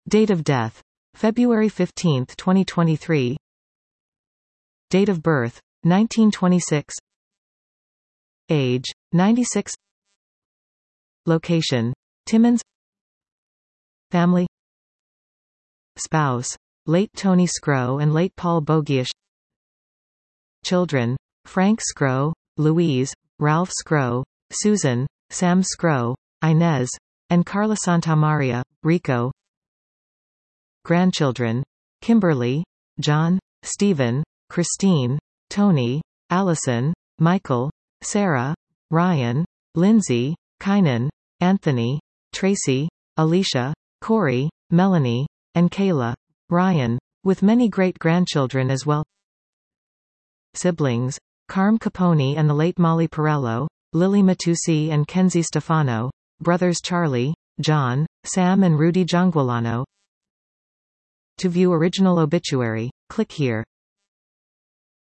Date of death: February 15, 2023. Date of birth: 1926. Age: 96. Location: Timmins. Family. Spouse: late Tony Scrow and late Paul Bogiash. Children: Frank Scrow, Louise, Ralph Scrow, Susan, Sam Scrow, Inez, and Carla Santamaria, Rico. Grandchildren: Kimberly, John, Stephen, Christine, Tony, Allison, Michael, Sarah, Ryan, Lindsay, Kynan, Anthony, Tracy, Alicia, Corey, Melanie, and Kayla. Ryan, with many great-grandchildren as well. Siblings: Carm Capone and the late Molly Perello, Lily Matusi and Kenzie Stefano. Brothers Charlie, John, Sam and Rudy Jonguilano. To view original obituary, click here.